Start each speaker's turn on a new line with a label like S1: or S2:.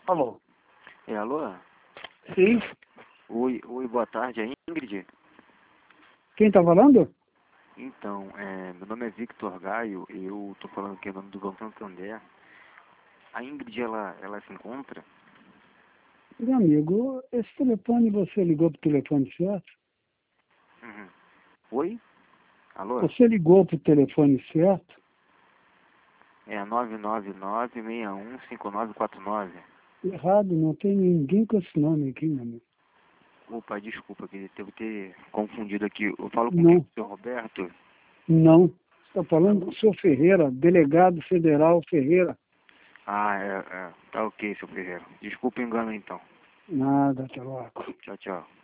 S1: Alô?
S2: Alô?
S1: Sim?
S2: Oi, boa tarde, é Ingrid?
S1: Quem tá falando?
S2: Então, meu nome é Victor Gaio, eu tô falando aqui em nome do Banco Santander. A Ingrid, ela se encontra?
S1: Meu amigo, esse telefone você ligou pro telefone certo?
S2: Uhum. Oi? Alô?
S1: Você ligou pro telefone certo?
S2: É 999-615949.
S1: Errado, não tem ninguém com esse nome aqui, meu amigo.
S2: Opa, desculpa, que devo ter confundido aqui. Eu falo com quem?
S1: Não,
S2: O senhor Roberto?
S1: não. Você está falando com o senhor Ferreira, delegado federal Ferreira.
S2: Tá ok, seu Ferreira. Desculpa o engano então.
S1: Nada, tá louco.
S2: Tchau, tchau.